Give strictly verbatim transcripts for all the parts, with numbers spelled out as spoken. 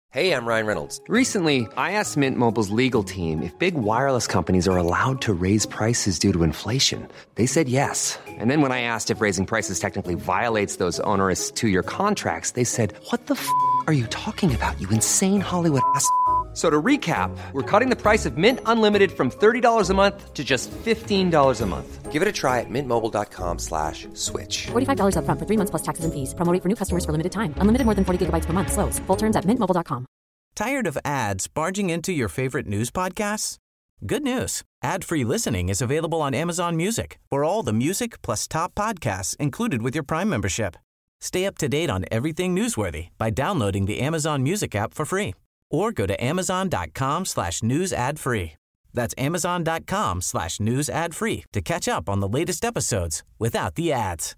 Hey, I'm Ryan Reynolds. Recently, I asked Mint Mobile's legal team if big wireless companies are allowed to raise prices due to inflation. They said yes. And then when I asked if raising prices technically violates those onerous two-year contracts, they said, what the f*** are you talking about, you insane Hollywood ass f- So to recap, we're cutting the price of Mint Unlimited from thirty dollars a month to just fifteen dollars a month. Give it a try at mintmobile.com slash switch. forty-five dollars up front for three months plus taxes and fees. Promo rate for new customers for limited time. Unlimited more than forty gigabytes per month. Slows full terms at mint mobile dot com. Tired of ads barging into your favorite news podcasts? Good news. Ad-free listening is available on Amazon Music for all the music plus top podcasts included with your Prime membership. Stay up to date on everything newsworthy by downloading the Amazon Music app for free or go to amazon.com slash news ad free. That's amazon.com slash news ad free to catch up on the latest episodes without the ads.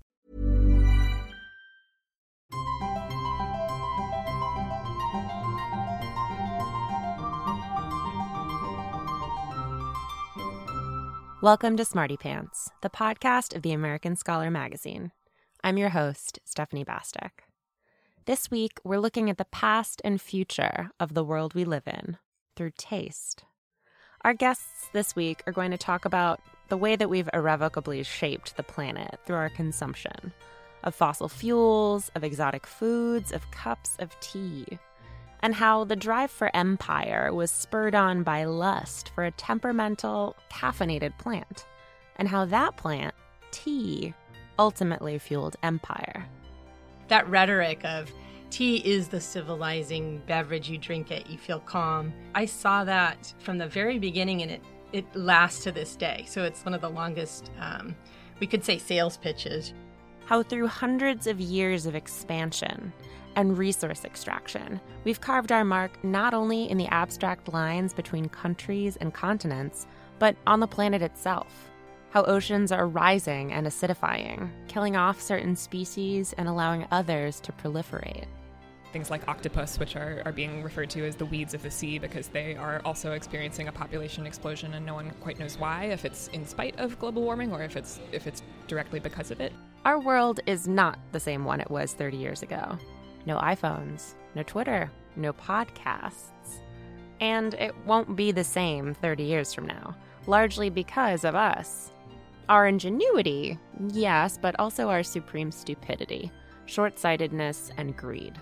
Welcome to Smarty Pants, the podcast of the American Scholar magazine. I'm your host, Stephanie Bastek. This week, we're looking at the past and future of the world we live in through taste. Our guests this week are going to talk about the way that we've irrevocably shaped the planet through our consumption of fossil fuels, of exotic foods, of cups of tea, and how the drive for empire was spurred on by lust for a temperamental, caffeinated plant, and how that plant, tea, ultimately fueled empire. That rhetoric of tea is the civilizing beverage, you drink it, you feel calm. I saw that from the very beginning, and it, it lasts to this day. So it's one of the longest, um, we could say, sales pitches. How through hundreds of years of expansion and resource extraction, we've carved our mark not only in the abstract lines between countries and continents, but on the planet itself. How oceans are rising and acidifying, killing off certain species and allowing others to proliferate. Things like octopus, which are, are being referred to as the weeds of the sea because they are also experiencing a population explosion and no one quite knows why, if it's in spite of global warming or if it's if it's directly because of it. Our world is not the same one it was thirty years ago. No iPhones, no Twitter, no podcasts. And it won't be the same thirty years from now, largely because of us. Our ingenuity, yes, but also our supreme stupidity, short-sightedness, and greed.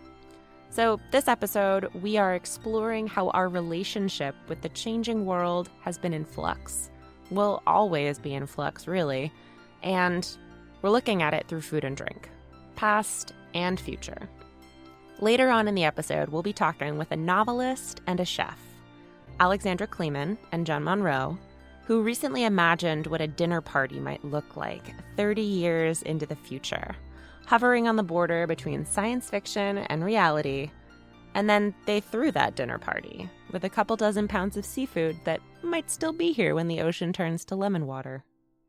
So this episode, we are exploring how our relationship with the changing world has been in flux. Will always be in flux, really. And we're looking at it through food and drink, past and future. Later on in the episode, we'll be talking with a novelist and a chef, Alexandra Kleeman and Jen Monroe, who recently imagined what a dinner party might look like thirty years into the future, hovering on the border between science fiction and reality. And then they threw that dinner party with a couple dozen pounds of seafood that might still be here when the ocean turns to lemon water.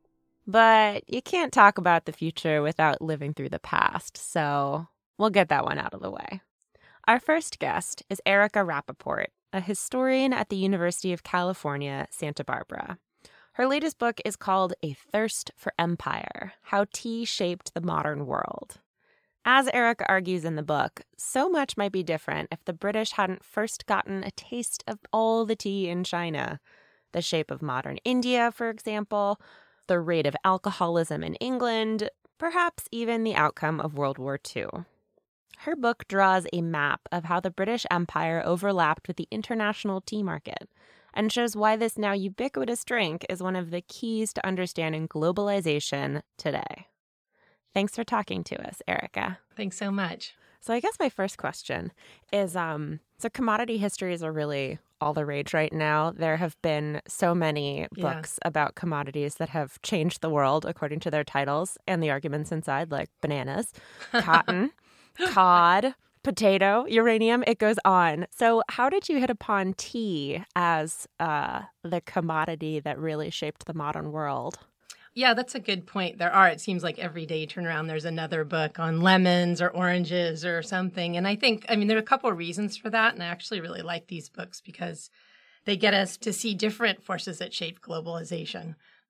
But you can't talk about the future without living through the past, so we'll get that one out of the way. Our first guest is Erica Rappaport, a historian at the University of California, Santa Barbara. Her latest book is called A Thirst for Empire: How Tea Shaped the Modern World. As Erica argues in the book, so much might be different if the British hadn't first gotten a taste of all the tea in China. The shape of modern India, for example, the rate of alcoholism in England, perhaps even the outcome of World War Two. Her book draws a map of how the British Empire overlapped with the international tea market and shows why this now ubiquitous drink is one of the keys to understanding globalization today. Thanks for talking to us, Erica. Thanks so much. So I guess my first question is, um, so commodity histories are really all the rage right now. There have been so many books yeah. about commodities that have changed the world according to their titles and the arguments inside, like bananas, cotton, cod, potato, uranium, it goes on. So how did you hit upon tea as uh, the commodity that really shaped the modern world? Yeah, that's a good point. There are, it seems like every day you turn around, there's another book on lemons or oranges or something. And I think, I mean, there are a couple of reasons for that. And I actually really like these books because they get us to see different forces that shape globalization.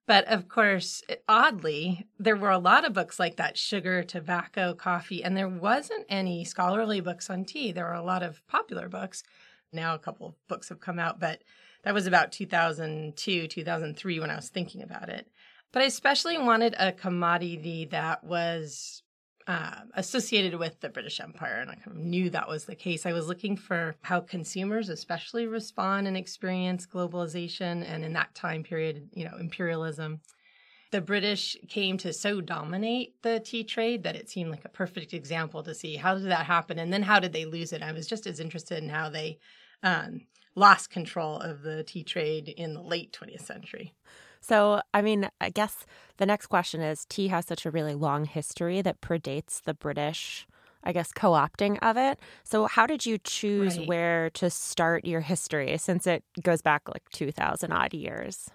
But of course, oddly, there were a lot of books like that, sugar, tobacco, coffee, and there wasn't any scholarly books on tea. There were a lot of popular books. Now a couple of books have come out, but that was about two thousand two, two thousand three when I was thinking about it. But I especially wanted a commodity that was uh, associated with the British Empire, and I kind of knew that was the case. I was looking for how consumers especially respond and experience globalization, and in that time period, you know, imperialism. The British came to so dominate the tea trade that it seemed like a perfect example to see how did that happen, and then how did they lose it. I was just as interested in how they um, lost control of the tea trade in the late twentieth century. So, I mean, I guess the next question is, tea has such a really long history that predates the British, I guess, co-opting of it. So how did you choose Right. where to start your history, since it goes back like two thousand odd years?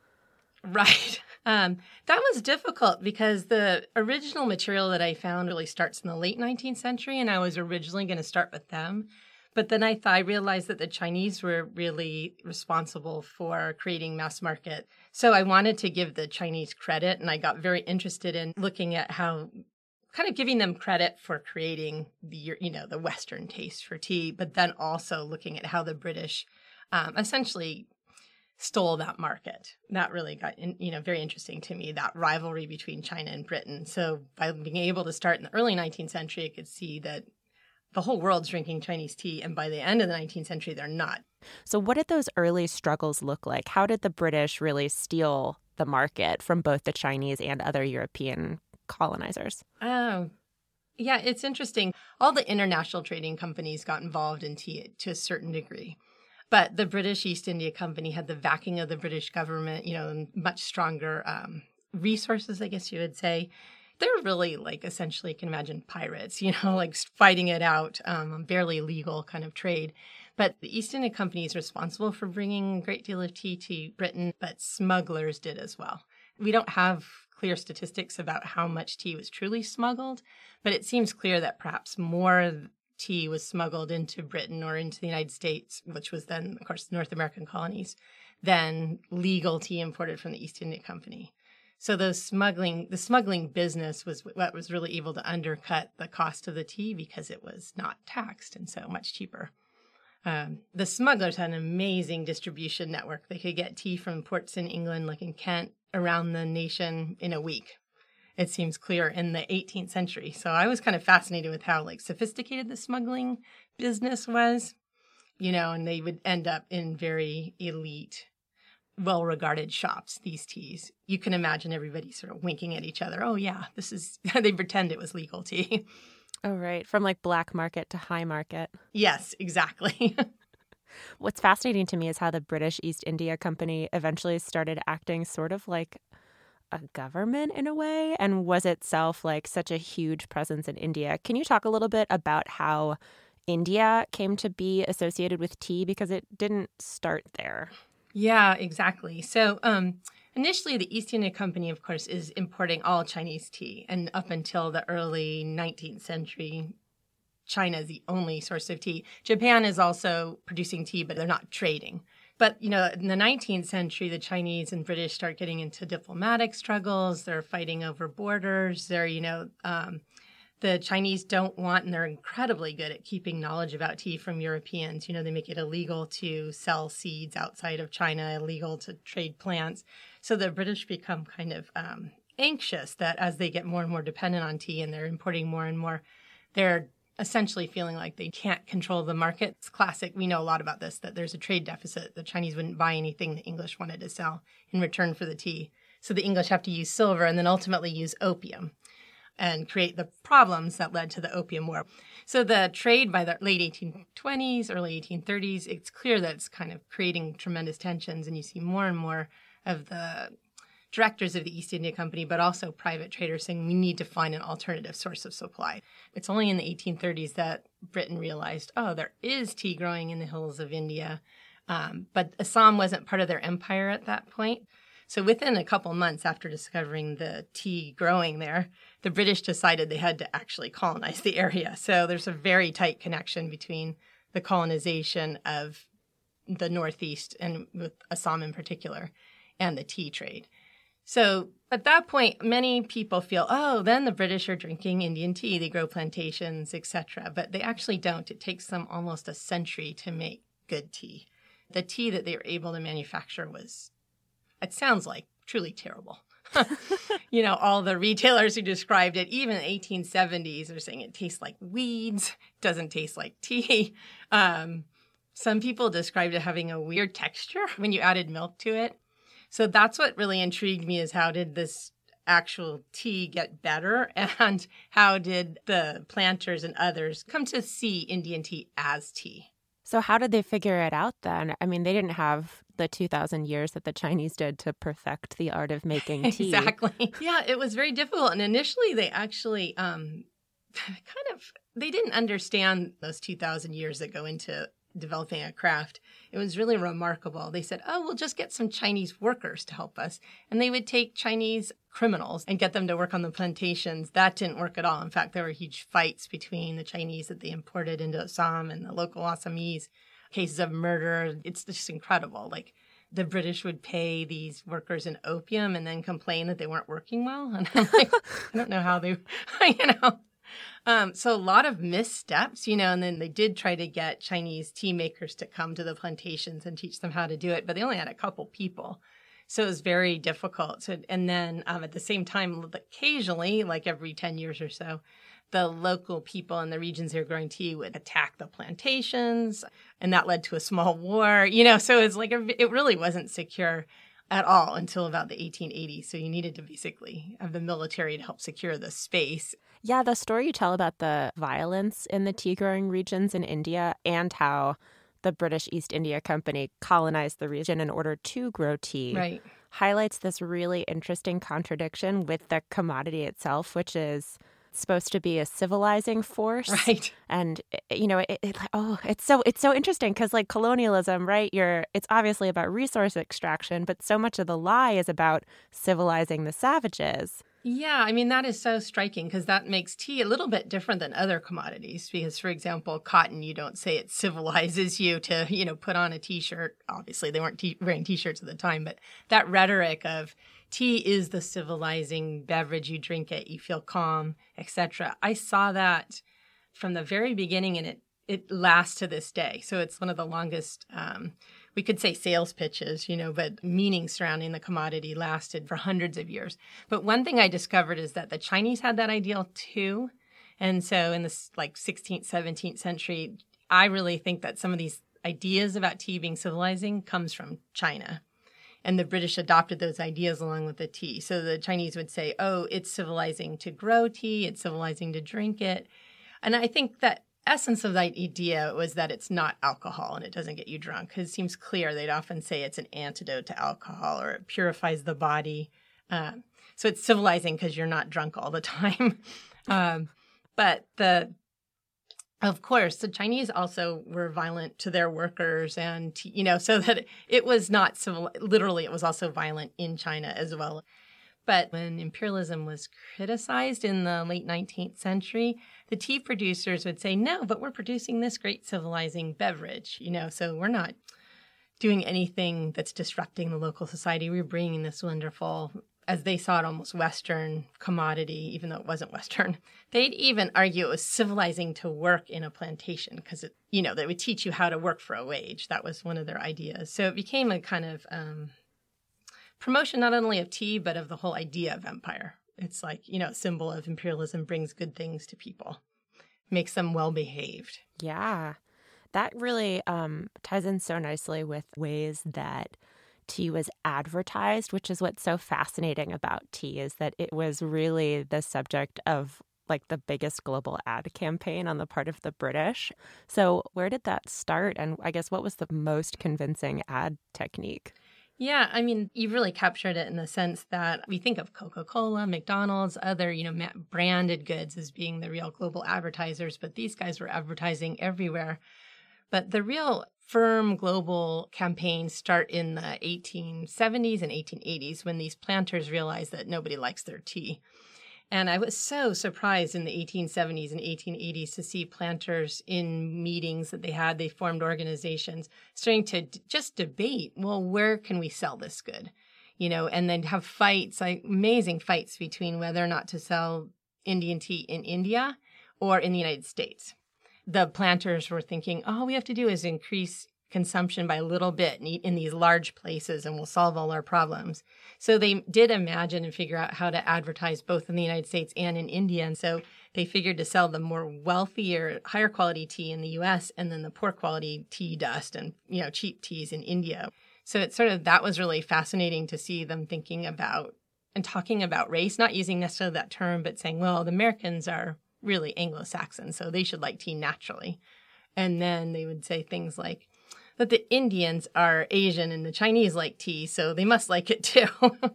Right. Um, that was difficult because the original material that I found really starts in the late nineteenth century, and I was originally going to start with them. But then I thought I realized that the Chinese were really responsible for creating mass market. So I wanted to give the Chinese credit, and I got very interested in looking at how, kind of giving them credit for creating the, you know, the Western taste for tea, but then also looking at how the British um, essentially stole that market. That really got, you know, very interesting to me, that rivalry between China and Britain. So by being able to start in the early nineteenth century, I could see that the whole world's drinking Chinese tea, and by the end of the nineteenth century, they're not. So what did those early struggles look like? How did the British really steal the market from both the Chinese and other European colonizers? Oh, yeah, it's interesting. All the international trading companies got involved in tea to a certain degree. But the British East India Company had the backing of the British government, you know, and much stronger um, resources, I guess you would say. They're really like essentially, you can imagine pirates, you know, like fighting it out, um, barely legal kind of trade. But the East India Company is responsible for bringing a great deal of tea to Britain, but smugglers did as well. We don't have clear statistics about how much tea was truly smuggled, but it seems clear that perhaps more tea was smuggled into Britain or into the United States, which was then, of course, North American colonies, than legal tea imported from the East India Company. So those smuggling, the smuggling business was what was really able to undercut the cost of the tea because it was not taxed and so much cheaper. Um, the smugglers had an amazing distribution network. They could get tea from ports in England, like in Kent, around the nation in a week. It seems clear in the eighteenth century. So I was kind of fascinated with how like sophisticated the smuggling business was, you know, and they would end up in very elite, well-regarded shops, these teas. You can imagine everybody sort of winking at each other. Oh, yeah, this is, they pretend it was legal tea. Oh, right. From like black market to high market. Yes, exactly. What's fascinating to me is how the British East India Company eventually started acting sort of like a government in a way, and was itself like such a huge presence in India. Can you talk a little bit about how India came to be associated with tea? Because it didn't start there. Yeah, exactly. So um, initially, the East India Company, of course, is importing all Chinese tea. And up until the early nineteenth century, China is the only source of tea. Japan is also producing tea, but they're not trading. But, you know, in the nineteenth century, the Chinese and British start getting into diplomatic struggles. They're fighting over borders. They're, you know, um, the Chinese don't want, and they're incredibly good at keeping knowledge about tea from Europeans. You know, they make it illegal to sell seeds outside of China, illegal to trade plants. So the British become kind of um, anxious that as they get more and more dependent on tea and they're importing more and more, they're essentially feeling like they can't control the market. It's classic. We know a lot about this, that there's a trade deficit. The Chinese wouldn't buy anything the English wanted to sell in return for the tea. So the English have to use silver and then ultimately use opium and create the problems that led to the Opium War. So the trade by the late eighteen twenties, early eighteen thirties, it's clear that it's kind of creating tremendous tensions, and you see more and more of the directors of the East India Company, but also private traders saying we need to find an alternative source of supply. It's only in the eighteen thirties that Britain realized, oh, there is tea growing in the hills of India. Um, but Assam wasn't part of their empire at that point. So within a couple months after discovering the tea growing there, the British decided they had to actually colonize the area. So there's a very tight connection between the colonization of the Northeast, and with Assam in particular, and the tea trade. So at that point, many people feel, oh, then the British are drinking Indian tea. They grow plantations, et cetera. But they actually don't. It takes them almost a century to make good tea. The tea that they were able to manufacture was, it sounds like, truly terrible. You know, all the retailers who described it, even in the eighteen seventies, are saying it tastes like weeds, doesn't taste like tea. Um, some people described it having a weird texture when you added milk to it. So that's what really intrigued me, is how did this actual tea get better, and how did the planters and others come to see Indian tea as tea? So how did they figure it out then? I mean, they didn't have the two thousand years that the Chinese did to perfect the art of making tea. Exactly. Yeah, it was very difficult. And initially they actually um, kind of, they didn't understand those two thousand years that go into developing a craft. It was really remarkable. They said, oh, we'll just get some Chinese workers to help us. And they would take Chinese criminals and get them to work on the plantations. That didn't work at all. In fact, there were huge fights between the Chinese that they imported into Assam and the local Assamese, cases of murder. It's just incredible. Like, the British would pay these workers in opium and then complain that they weren't working well. And I'm like, I don't know how they, you know. Um, so a lot of missteps, you know, and then they did try to get Chinese tea makers to come to the plantations and teach them how to do it, but they only had a couple people. So it was very difficult. So, and then um, at the same time, occasionally, like every ten years or so, the local people in the regions that were growing tea would attack the plantations, and that led to a small war, you know, so it's like, a, it really wasn't secure at all until about the eighteen eighties. So you needed to basically have the military to help secure the space. Yeah, the story you tell about the violence in the tea-growing regions in India and how the British East India Company colonized the region in order to grow tea Right. highlights this really interesting contradiction with the commodity itself, which is supposed to be a civilizing force. Right. And, you know, it, it, oh, it's so it's so interesting because, like, colonialism, right, you're it's obviously about resource extraction, but so much of the lie is about civilizing the savages. Yeah, I mean, that is so striking because that makes tea a little bit different than other commodities. Because, for example, cotton, you don't say it civilizes you to, you know, put on a T-shirt. Obviously, they weren't t- wearing T-shirts at the time, but that rhetoric of tea is the civilizing beverage. You drink it, you feel calm, et cetera. I saw that from the very beginning, and it it lasts to this day. So it's one of the longest, um, we could say sales pitches, you know, but meaning surrounding the commodity lasted for hundreds of years. But one thing I discovered is that the Chinese had that ideal too. And so in this like sixteenth, seventeenth century, I really think that some of these ideas about tea being civilizing comes from China. And the British adopted those ideas along with the tea. So the Chinese would say, oh, it's civilizing to grow tea, it's civilizing to drink it. And I think that essence of that idea was that it's not alcohol and it doesn't get you drunk. Because it seems clear they'd often say it's an antidote to alcohol or it purifies the body. Um, so it's civilizing because you're not drunk all the time. um, but the Of course, the Chinese also were violent to their workers and, you know, so that it was not civil. Literally, it was also violent in China as well. But when imperialism was criticized in the late nineteenth century, the tea producers would say, no, but we're producing this great civilizing beverage, you know, so we're not doing anything that's disrupting the local society. We're bringing this wonderful, as they saw it, almost Western commodity, even though it wasn't Western. They'd even argue it was civilizing to work in a plantation because, it, you know, they would teach you how to work for a wage. That was one of their ideas. So it became a kind of um, promotion not only of tea, but of the whole idea of empire. It's like, you know, a symbol of imperialism brings good things to people, makes them well-behaved. Yeah, that really um, ties in so nicely with ways that tea was advertised, which is what's so fascinating about tea, is that it was really the subject of like the biggest global ad campaign on the part of the British. So where did that start? And I guess what was the most convincing ad technique? Yeah, I mean, you really captured it in the sense that we think of Coca-Cola, McDonald's, other, you know, branded goods as being the real global advertisers, but these guys were advertising everywhere. But the real firm global campaigns start in the eighteen seventies and eighteen eighties when these planters realized that nobody likes their tea. And I was so surprised in the eighteen seventies and eighteen eighties to see planters in meetings that they had. They formed organizations starting to d- just debate, well, where can we sell this good? you know, and then have fights, like amazing fights between whether or not to sell Indian tea in India or in the United States. The planters were thinking, all we have to do is increase consumption by a little bit in these large places and we'll solve all our problems. So they did imagine and figure out how to advertise both in the United States and in India. And so they figured to sell the more wealthier, higher quality tea in the U S and then the poor quality tea dust and, you know, cheap teas in India. So it's sort of, that was really fascinating to see them thinking about and talking about race, not using necessarily that term, but saying, well, the Americans are really Anglo-Saxon, so they should like tea naturally. And then they would say things like, that the Indians are Asian and the Chinese like tea, so they must like it too.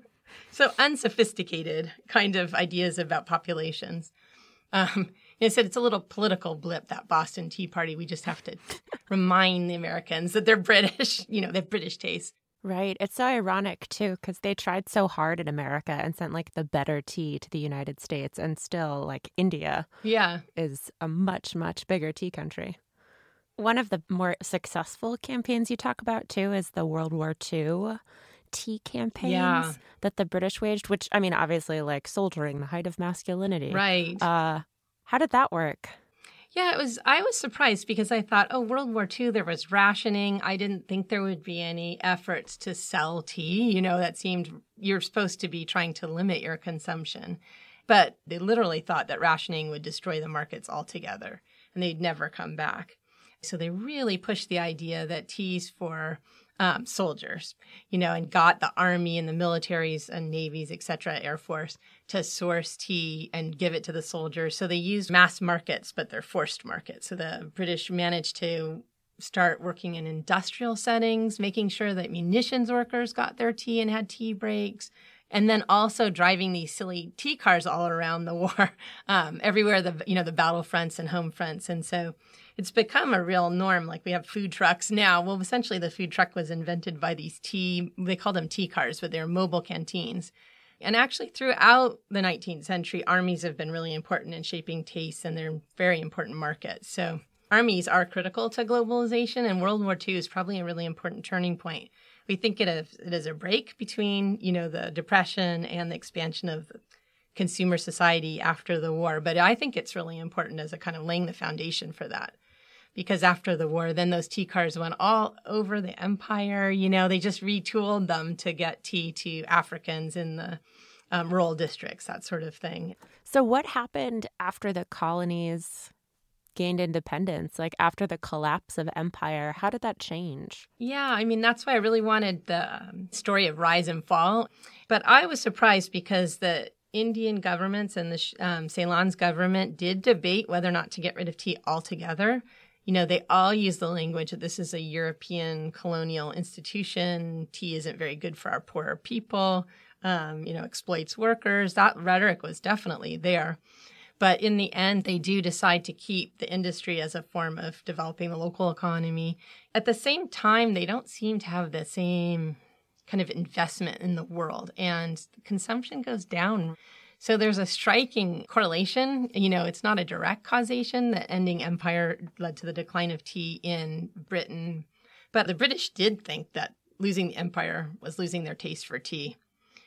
So unsophisticated kind of ideas about populations. Um, I said it's a little political blip, that Boston Tea Party. We just have to remind the Americans that they're British, you know, they have British taste. Right. It's so ironic, too, because they tried so hard in America and sent, like, the better tea to the United States. And still, like, India yeah. is a much, much bigger tea country. One of the more successful campaigns you talk about, too, is the World War Two tea campaigns yeah. that the British waged, which, I mean, obviously, like, soldiering, the height of masculinity. Right. Uh, how did that work? Yeah, it was. I was surprised because I thought, oh, World War Two, there was rationing. I didn't think there would be any efforts to sell tea. You know, that seemed, you're supposed to be trying to limit your consumption. But they literally thought that rationing would destroy the markets altogether and they'd never come back. So they really pushed the idea that tea's for um, soldiers, you know, and got the army and the militaries and navies, et cetera, Air Force, to source tea and give it to the soldiers. So they used mass markets, but they're forced markets. So the British managed to start working in industrial settings, making sure that munitions workers got their tea and had tea breaks. And then also driving these silly tea cars all around the war, um, everywhere, the you know, the battlefronts and home fronts. And so it's become a real norm. Like we have food trucks now. Well, essentially the food truck was invented by these tea, they call them tea cars, but they're mobile canteens. And actually throughout the nineteenth century, armies have been really important in shaping tastes, and they're very important markets. So armies are critical to globalization, and World War Two is probably a really important turning point. We think it as, it is a break between, you know, the Depression and the expansion of consumer society after the war. But I think it's really important as a kind of laying the foundation for that. Because after the war, then those tea cars went all over the empire. You know, they just retooled them to get tea to Africans in the um, rural districts, that sort of thing. So what happened after the colonies gained independence, like after the collapse of empire? How did that change? Yeah, I mean, that's why I really wanted the um, story of rise and fall. But I was surprised because the Indian governments and the um, Ceylon's government did debate whether or not to get rid of tea altogether. You know, they all use the language that this is a European colonial institution. Tea isn't very good for our poorer people, um, you know, exploits workers. That rhetoric was definitely there. But in the end, they do decide to keep the industry as a form of developing the local economy. At the same time, they don't seem to have the same kind of investment in the world, and consumption goes down. So there's a striking correlation. You know, it's not a direct causation that ending empire led to the decline of tea in Britain. But the British did think that losing the empire was losing their taste for tea.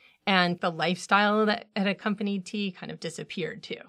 And the lifestyle that had accompanied tea kind of disappeared too.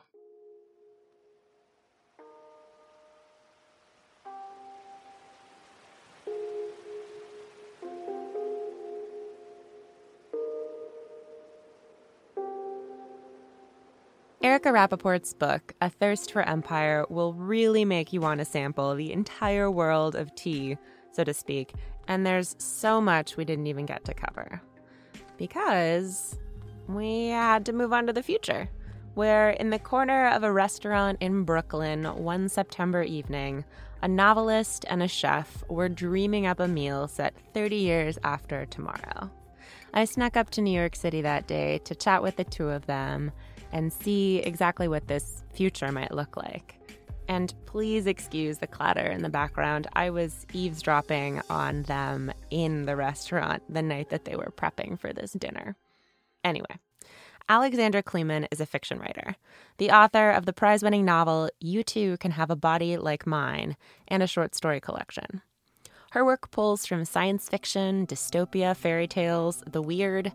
Erica Rappaport's book, A Thirst for Empire, will really make you want to sample the entire world of tea, so to speak. And there's so much we didn't even get to cover. Because we had to move on to the future, where in the corner of a restaurant in Brooklyn one September evening, a novelist and a chef were dreaming up a meal set thirty years after tomorrow. I snuck up to New York City that day to chat with the two of them and see exactly what this future might look like. And please excuse the clatter in the background. I was eavesdropping on them in the restaurant the night that they were prepping for this dinner. Anyway, Alexandra Kleeman is a fiction writer, the author of the prize-winning novel You Too Can Have a Body Like Mine, and a short story collection. Her work pulls from science fiction, dystopia, fairy tales, the weird,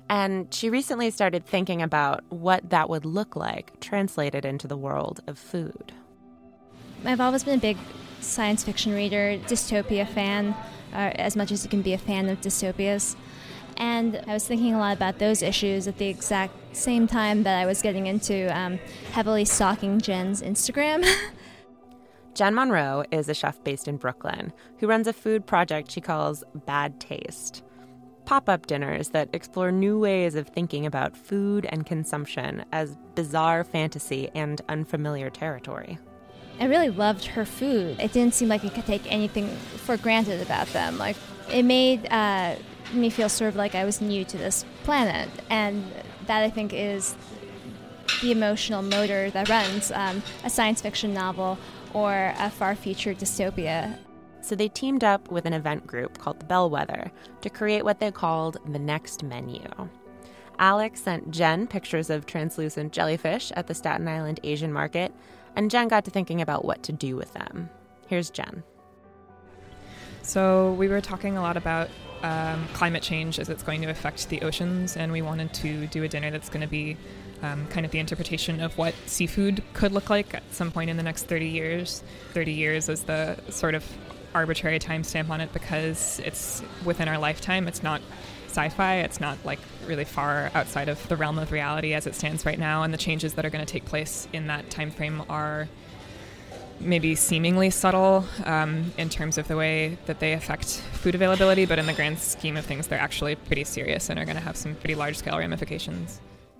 And she recently started thinking about what that would look like translated into the world of food. I've always been a big science fiction reader, dystopia fan, uh, as much as you can be a fan of dystopias. And I was thinking a lot about those issues at the exact same time that I was getting into um, heavily stalking Jen's Instagram. Jen Monroe is a chef based in Brooklyn who runs a food project she calls Bad Taste. Pop-up dinners that explore new ways of thinking about food and consumption as bizarre fantasy and unfamiliar territory. I really loved her food. It didn't seem like you could take anything for granted about them. Like, it made uh, me feel sort of like I was new to this planet, and that I think is the emotional motor that runs um, a science fiction novel or a far-future dystopia. So they teamed up with an event group called The Bellwether to create what they called the Next Menu. Alex sent Jen pictures of translucent jellyfish at the Staten Island Asian market, and Jen got to thinking about what to do with them. Here's Jen. So we were talking a lot about um, climate change as it's going to affect the oceans, and we wanted to do a dinner that's going to be um, kind of the interpretation of what seafood could look like at some point in the next thirty years. thirty years is the sort of arbitrary timestamp on it because it's within our lifetime. It's not sci-fi. It's not like really far outside of the realm of reality as it stands right now, and the changes that are going to take place in that time frame are maybe seemingly subtle um, in terms of the way that they affect food availability, but in the grand scheme of things, they're actually pretty serious and are going to have some pretty large-scale ramifications.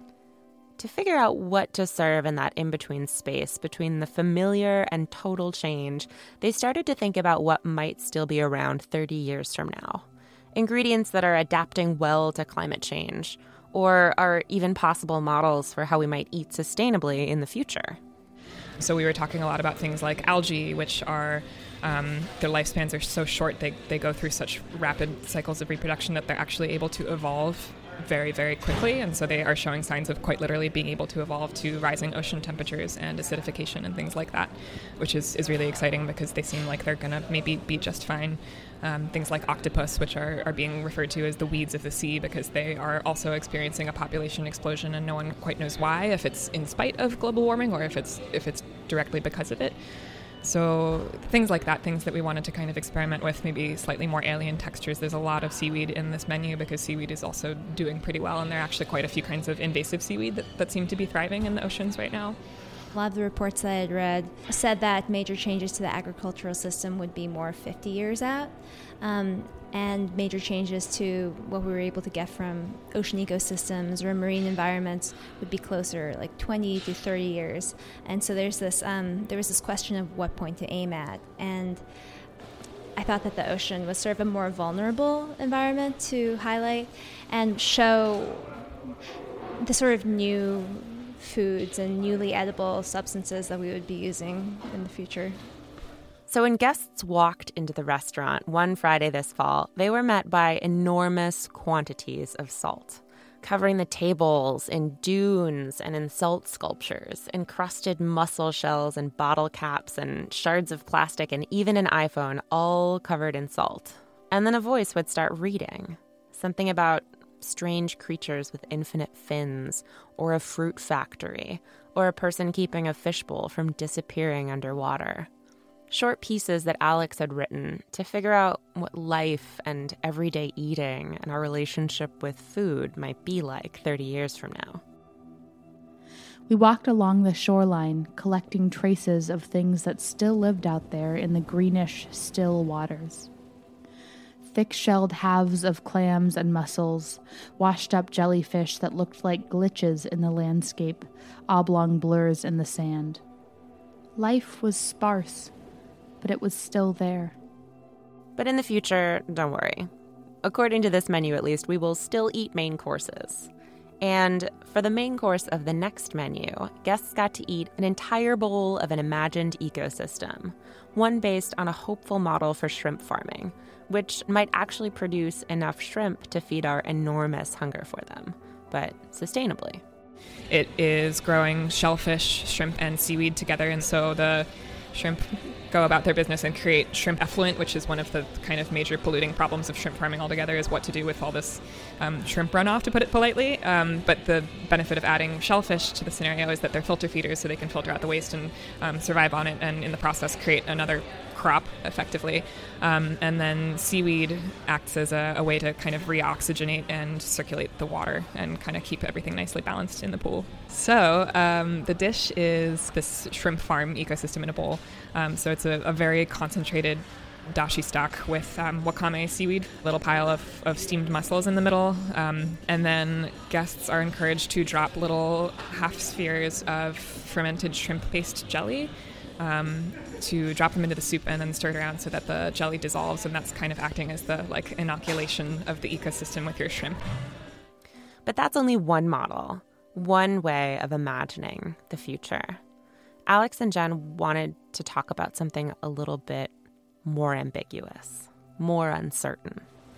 To figure out what to serve in that in-between space between the familiar and total change, they started to think about what might still be around thirty years from now. Ingredients that are adapting well to climate change, or are even possible models for how we might eat sustainably in the future. So we were talking a lot about things like algae, which are, um, their lifespans are so short, they, they go through such rapid cycles of reproduction that they're actually able to evolve very, very quickly. And so they are showing signs of quite literally being able to evolve to rising ocean temperatures and acidification and things like that, which is, is really exciting because they seem like they're going to maybe be just fine. Um, things like octopus, which are, are being referred to as the weeds of the sea because they are also experiencing a population explosion and no one quite knows why, if it's in spite of global warming or if it's if it's directly because of it. So things like that, things that we wanted to kind of experiment with, maybe slightly more alien textures. There's a lot of seaweed in this menu because seaweed is also doing pretty well, and there are actually quite a few kinds of invasive seaweed that, that seem to be thriving in the oceans right now. A lot of the reports that I had read said that major changes to the agricultural system would be more fifty years out, um, and major changes to what we were able to get from ocean ecosystems or marine environments would be closer, like twenty to thirty years. And so there's this, um, there was this question of what point to aim at. And I thought that the ocean was sort of a more vulnerable environment to highlight and show the sort of new foods and newly edible substances that we would be using in the future. So when guests walked into the restaurant one Friday this fall, they were met by enormous quantities of salt, covering the tables in dunes and in salt sculptures, encrusted mussel shells and bottle caps and shards of plastic and even an iPhone, all covered in salt. And then a voice would start reading, something about strange creatures with infinite fins, or a fruit factory, or a person keeping a fishbowl from disappearing underwater. Short pieces that Alex had written to figure out what life and everyday eating and our relationship with food might be like thirty years from now. We walked along the shoreline, collecting traces of things that still lived out there in the greenish, still waters. Thick-shelled halves of clams and mussels, washed-up jellyfish that looked like glitches in the landscape, oblong blurs in the sand. Life was sparse, but it was still there. But in the future, don't worry. According to this menu, at least, we will still eat main courses. And for the main course of the next menu, guests got to eat an entire bowl of an imagined ecosystem, one based on a hopeful model for shrimp farming, which might actually produce enough shrimp to feed our enormous hunger for them, but sustainably. It is growing shellfish, shrimp, and seaweed together, and so the shrimp go about their business and create shrimp effluent, which is one of the kind of major polluting problems of shrimp farming altogether, is what to do with all this um, shrimp runoff, to put it politely. Um, but the benefit of adding shellfish to the scenario is that they're filter feeders, so they can filter out the waste and um, survive on it, and in the process create another crop effectively. Um, and then seaweed acts as a, a way to kind of reoxygenate and circulate the water and kind of keep everything nicely balanced in the pool. So um, the dish is this shrimp farm ecosystem in a bowl. Um, so it's a, a very concentrated dashi stock with um, wakame seaweed, a little pile of, of steamed mussels in the middle. Um, and then guests are encouraged to drop little half spheres of fermented shrimp paste jelly, um, to drop them into the soup and then stir it around so that the jelly dissolves, and that's kind of acting as the like inoculation of the ecosystem with your shrimp. But that's only one model, one way of imagining the future. Alex and Jen wanted to talk about something a little bit more ambiguous, more uncertain.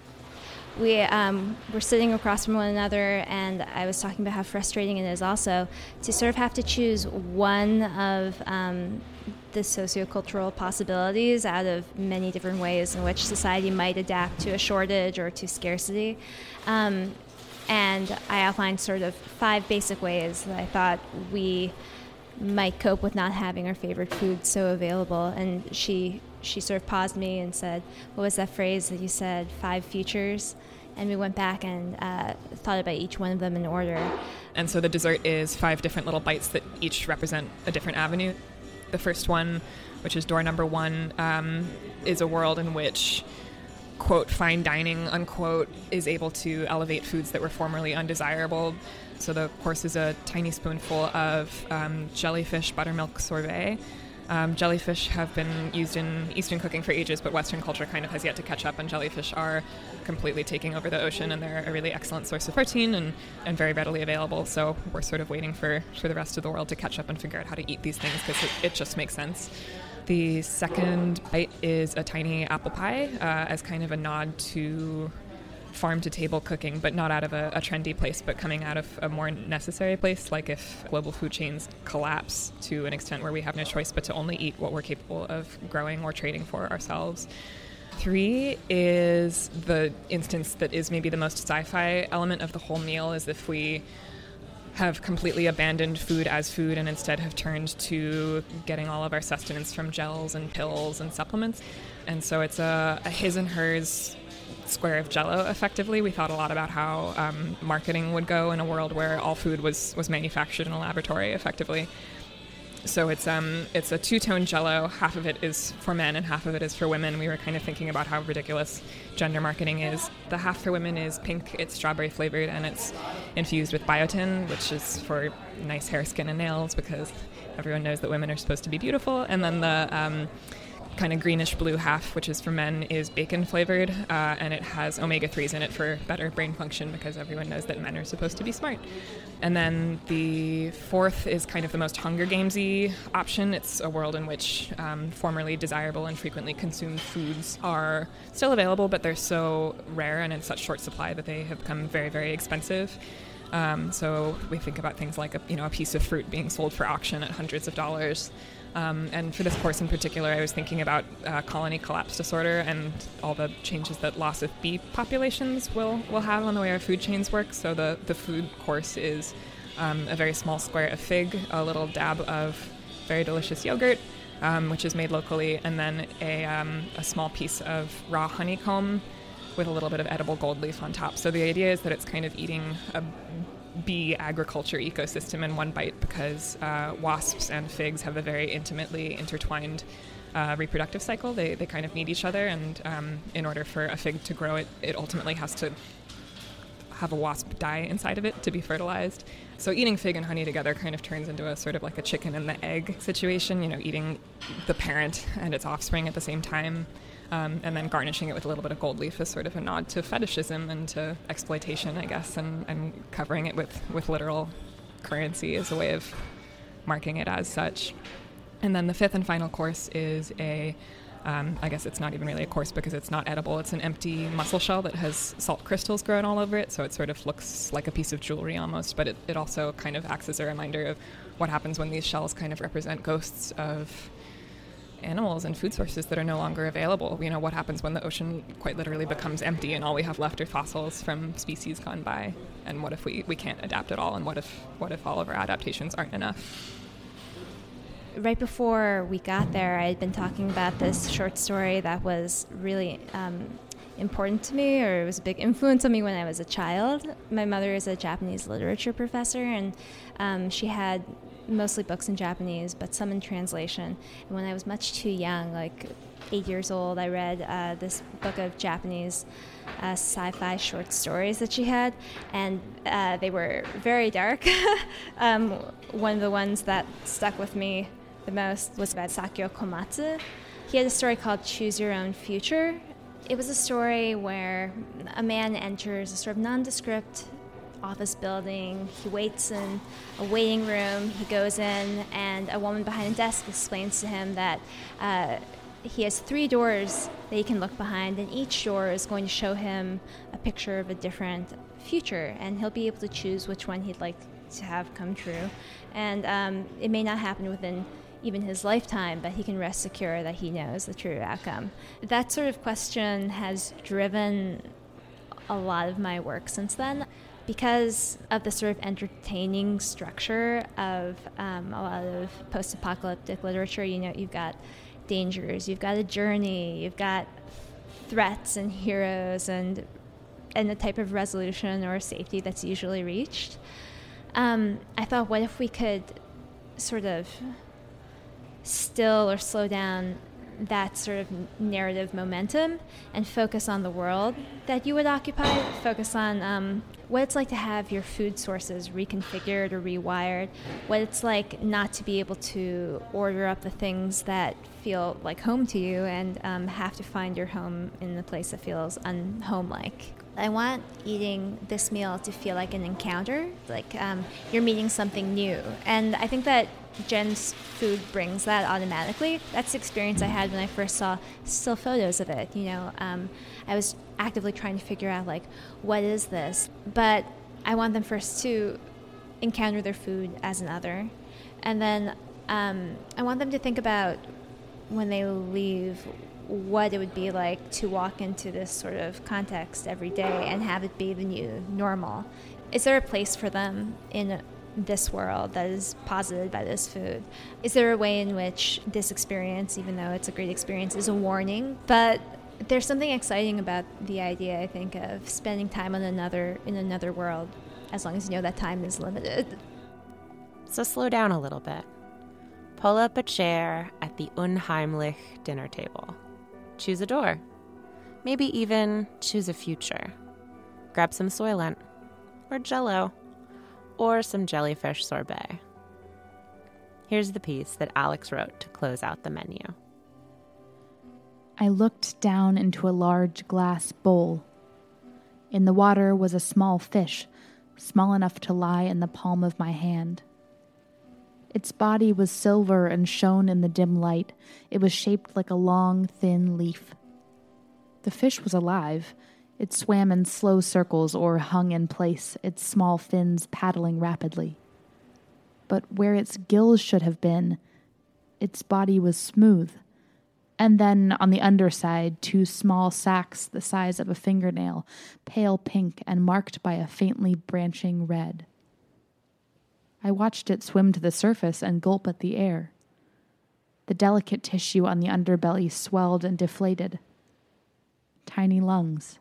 We um, were sitting across from one another, and I was talking about how frustrating it is also to sort of have to choose one of um, the sociocultural possibilities out of many different ways in which society might adapt to a shortage or to scarcity. Um, and I outlined sort of five basic ways that I thought we might cope with not having our favorite food so available. And she she sort of paused me and said, what was that phrase that you said, five futures? And we went back and uh, thought about each one of them in order. And so the dessert is five different little bites that each represent a different avenue. The first one, which is door number one, um, is a world in which, quote, fine dining, unquote, is able to elevate foods that were formerly undesirable. So the course is a tiny spoonful of um, jellyfish buttermilk sorbet. Um, jellyfish have been used in Eastern cooking for ages, but Western culture kind of has yet to catch up, and jellyfish are completely taking over the ocean, and they're a really excellent source of protein and, and very readily available. So we're sort of waiting for, for the rest of the world to catch up and figure out how to eat these things, because it, it just makes sense. The second bite is a tiny apple pie uh, as kind of a nod to farm-to-table cooking, but not out of a, a trendy place, but coming out of a more necessary place, like if global food chains collapse to an extent where we have no choice but to only eat what we're capable of growing or trading for ourselves. Three is the instance that is maybe the most sci-fi element of the whole meal, is if we have completely abandoned food as food and instead have turned to getting all of our sustenance from gels and pills and supplements. And so it's a, a his and hers square of Jell-O, effectively. We thought a lot about how um, marketing would go in a world where all food was, was manufactured in a laboratory, effectively. So it's um it's a two-tone Jell-O. Half of it is for men and half of it is for women. We were kind of thinking about how ridiculous gender marketing is. The half for women is pink, it's strawberry flavored, and it's infused with biotin, which is for nice hair, skin, and nails, because everyone knows that women are supposed to be beautiful. And then the um, kind of greenish blue half, which is for men, is bacon flavored, uh, and it has omega threes in it for better brain function, because everyone knows that men are supposed to be smart. And then the fourth is kind of the most Hunger Games-y option. It's a world in which um, formerly desirable and frequently consumed foods are still available, but they're so rare and in such short supply that they have become very, very expensive. Um, so we think about things like a, you know, a piece of fruit being sold for auction at hundreds of dollars. Um, and for this course in particular, I was thinking about uh, colony collapse disorder and all the changes that loss of bee populations will, will have on the way our food chains work. So the, the food course is um, a very small square of fig, a little dab of very delicious yogurt, um, which is made locally, and then a, um, a small piece of raw honeycomb with a little bit of edible gold leaf on top. So the idea is that it's kind of eating a bee agriculture ecosystem in one bite, because uh, wasps and figs have a very intimately intertwined uh, reproductive cycle. They they kind of need each other, and um, in order for a fig to grow, it, it ultimately has to have a wasp die inside of it to be fertilized. So eating fig and honey together kind of turns into a sort of like a chicken and the egg situation, you know, eating the parent and its offspring at the same time. Um, and then garnishing it with a little bit of gold leaf is sort of a nod to fetishism and to exploitation, I guess, and, and covering it with, with literal currency as a way of marking it as such. And then the fifth and final course is a, um, I guess it's not even really a course because it's not edible. It's an empty mussel shell that has salt crystals growing all over it, so it sort of looks like a piece of jewelry almost, but it, it also kind of acts as a reminder of what happens when these shells kind of represent ghosts of animals and food sources that are no longer available. You know, what happens when the ocean quite literally becomes empty and all we have left are fossils from species gone by? And what if we, we can't adapt at all? And what if what if all of our adaptations aren't enough? Right before we got there, I had been talking about this short story that was really um, important to me, or it was a big influence on me when I was a child. My mother is a Japanese literature professor, and um, she had mostly books in Japanese, but some in translation. And when I was much too young, like eight years old, I read uh, this book of Japanese uh, sci-fi short stories that she had, and uh, they were very dark. um, one of the ones that stuck with me the most was about Sakyo Komatsu. He had a story called Choose Your Own Future. It was a story where a man enters a sort of nondescript office building. He waits in a waiting room. He goes in, and a woman behind a desk explains to him that uh, he has three doors that he can look behind, and each door is going to show him a picture of a different future, and he'll be able to choose which one he'd like to have come true. And um, it may not happen within even his lifetime, but he can rest secure that he knows the true outcome. That sort of question has driven a lot of my work since then. Because of the sort of entertaining structure of um, a lot of post-apocalyptic literature, you know, you've got dangers, you've got a journey, you've got threats and heroes, and and the type of resolution or safety that's usually reached. Um, I thought, what if we could sort of still or slow down that sort of narrative momentum and focus on the world that you would occupy, focus on um, what it's like to have your food sources reconfigured or rewired, what it's like not to be able to order up the things that feel like home to you and um, have to find your home in the place that feels unhome-like. I want eating this meal to feel like an encounter, like um, you're meeting something new. And I think that Jen's food brings that automatically. That's the experience I had when I first saw still photos of it. You know, um, I was actively trying to figure out, like, what is this? But I want them first to encounter their food as an other. And then um, I want them to think about when they leave what it would be like to walk into this sort of context every day and have it be the new normal. Is there a place for them in this world that is posited by this food? Is there a way in which this experience, even though it's a great experience, is a warning? But there's something exciting about the idea, I think, of spending time on another in another world, as long as you know that time is limited. So slow down a little bit. Pull up a chair at the unheimlich dinner table. Choose a door. Maybe even choose a future. Grab some Soylent, or Jell-O, or some jellyfish sorbet. Here's the piece that Alex wrote to close out the menu. I looked down into a large glass bowl. In the water was a small fish, small enough to lie in the palm of my hand. Its body was silver and shone in the dim light. It was shaped like a long, thin leaf. The fish was alive. It swam in slow circles or hung in place, its small fins paddling rapidly. But where its gills should have been, its body was smooth. And then, on the underside, two small sacs the size of a fingernail, pale pink and marked by a faintly branching red. I watched it swim to the surface and gulp at the air. The delicate tissue on the underbelly swelled and deflated. Tiny lungs.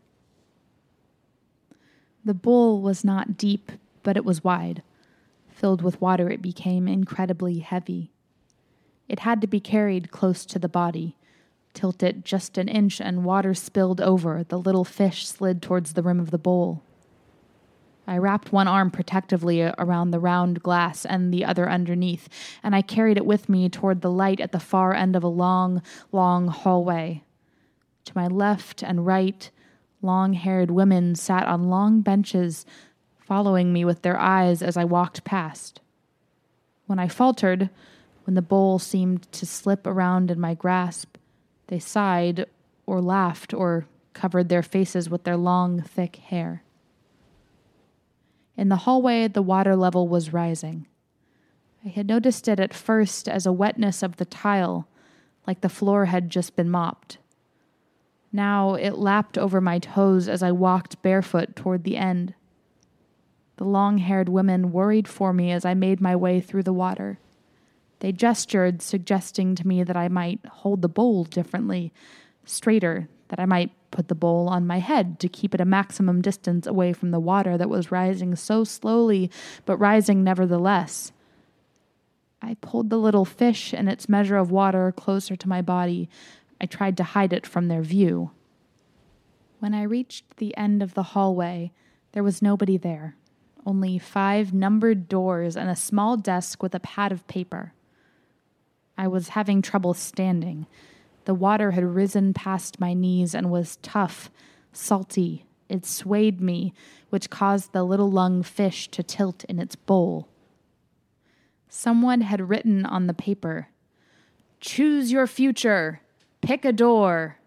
The bowl was not deep, but it was wide. Filled with water, it became incredibly heavy. It had to be carried close to the body. Tilt it just an inch and water spilled over. The little fish slid towards the rim of the bowl. I wrapped one arm protectively around the round glass and the other underneath, and I carried it with me toward the light at the far end of a long, long hallway. To my left and right, long-haired women sat on long benches, following me with their eyes as I walked past. When I faltered, when the bowl seemed to slip around in my grasp, they sighed or laughed or covered their faces with their long, thick hair. In the hallway, the water level was rising. I had noticed it at first as a wetness of the tile, like the floor had just been mopped. Now it lapped over my toes as I walked barefoot toward the end. The long-haired women worried for me as I made my way through the water. They gestured, suggesting to me that I might hold the bowl differently, straighter, that I might put the bowl on my head to keep it a maximum distance away from the water that was rising so slowly, but rising nevertheless. I pulled the little fish and its measure of water closer to my body. I tried to hide it from their view. When I reached the end of the hallway, there was nobody there. Only five numbered doors and a small desk with a pad of paper. I was having trouble standing. The water had risen past my knees and was tough, salty. It swayed me, which caused the little lung fish to tilt in its bowl. Someone had written on the paper, "Choose your future. Pick a door."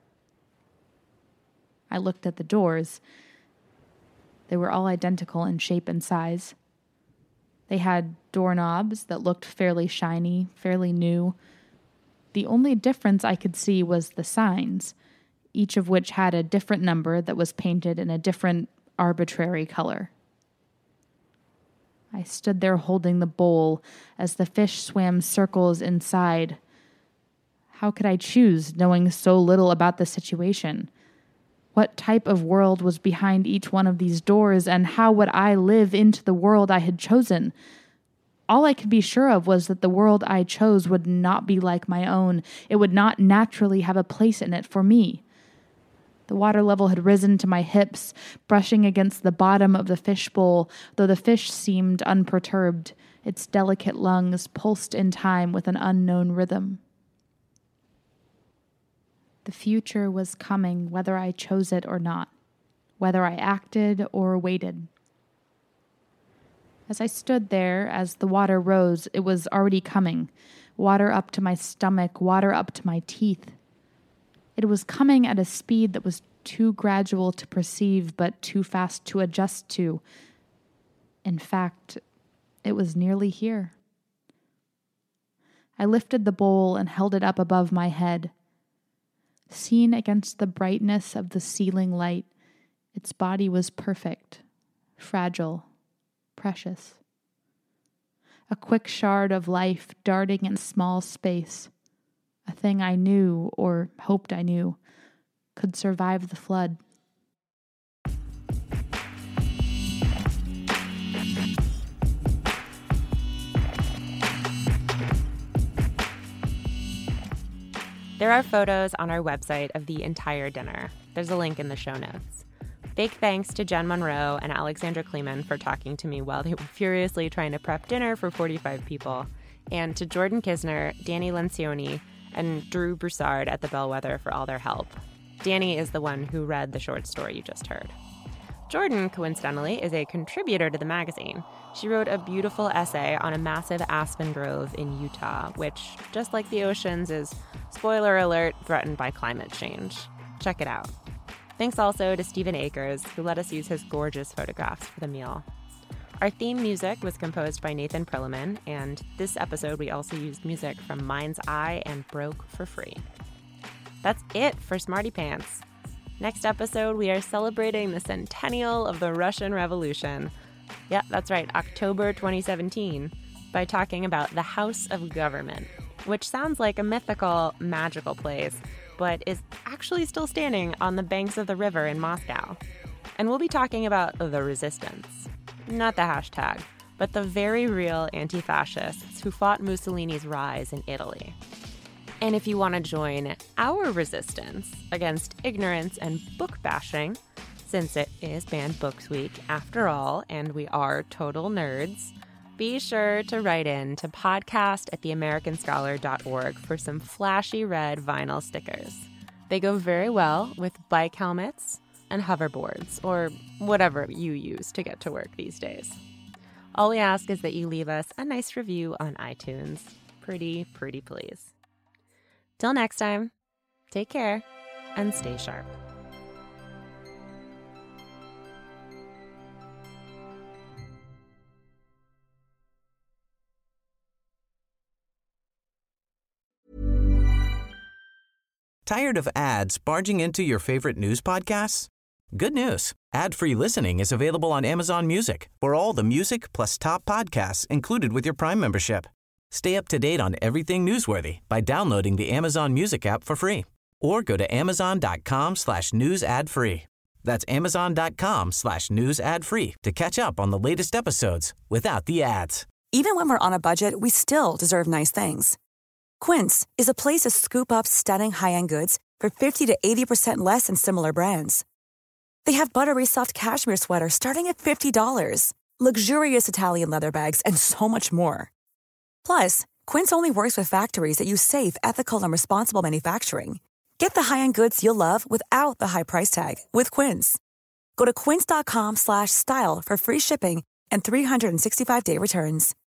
I looked at the doors. They were all identical in shape and size. They had doorknobs that looked fairly shiny, fairly new. The only difference I could see was the signs, each of which had a different number that was painted in a different arbitrary color. I stood there holding the bowl as the fish swam circles inside. How could I choose, knowing so little about the situation? What type of world was behind each one of these doors, and how would I live into the world I had chosen? All I could be sure of was that the world I chose would not be like my own. It would not naturally have a place in it for me. The water level had risen to my hips, brushing against the bottom of the fishbowl, though the fish seemed unperturbed. Its delicate lungs pulsed in time with an unknown rhythm. The future was coming, whether I chose it or not, whether I acted or waited. As I stood there, as the water rose, it was already coming. Water up to my stomach, water up to my teeth. It was coming at a speed that was too gradual to perceive, but too fast to adjust to. In fact, it was nearly here. I lifted the bowl and held it up above my head. Seen against the brightness of the ceiling light, its body was perfect, fragile, precious. A quick shard of life darting in small space, a thing I knew, or hoped I knew, could survive the flood. There are photos on our website of the entire dinner. There's a link in the show notes. Big thanks to Jen Monroe and Alexandra Kleeman for talking to me while they were furiously trying to prep dinner for forty-five people, and to Jordan Kisner, Danny Lencioni, and Drew Broussard at the Bellwether for all their help. Danny is the one who read the short story you just heard. Jordan, coincidentally, is a contributor to the magazine. She wrote a beautiful essay on a massive aspen grove in Utah, which, just like the oceans, is, spoiler alert, threatened by climate change. Check it out. Thanks also to Stephen Akers, who let us use his gorgeous photographs for the meal. Our theme music was composed by Nathan Perliman, and this episode we also used music from Mind's Eye and Broke for free. That's it for Smarty Pants. Next episode, we are celebrating the centennial of the Russian Revolution. Yeah, that's right, October twenty seventeen, by talking about the House of Government, which sounds like a mythical, magical place, but is actually still standing on the banks of the river in Moscow. And we'll be talking about the resistance. Not the hashtag, but the very real anti-fascists who fought Mussolini's rise in Italy. And if you want to join our resistance against ignorance and book bashing, since it is Banned Books Week after all, and we are total nerds, be sure to write in to podcast at the american scholar dot org for some flashy red vinyl stickers. They go very well with bike helmets and hoverboards, or whatever you use to get to work these days. All we ask is that you leave us a nice review on iTunes. Pretty, pretty please. Till next time, take care and stay sharp. Tired of ads barging into your favorite news podcasts? Good news. Ad-free listening is available on Amazon Music for all the music plus top podcasts included with your Prime membership. Stay up to date on everything newsworthy by downloading the Amazon Music app for free or go to amazon.com slash news ad free. That's amazon.com slash news ad free to catch up on the latest episodes without the ads. Even when we're on a budget, we still deserve nice things. Quince is a place to scoop up stunning high-end goods for fifty to eighty percent less than similar brands. They have buttery soft cashmere sweaters starting at fifty dollars, luxurious Italian leather bags, and so much more. Plus, Quince only works with factories that use safe, ethical, and responsible manufacturing. Get the high-end goods you'll love without the high price tag with Quince. Go to quince.com slash style for free shipping and three sixty-five day returns.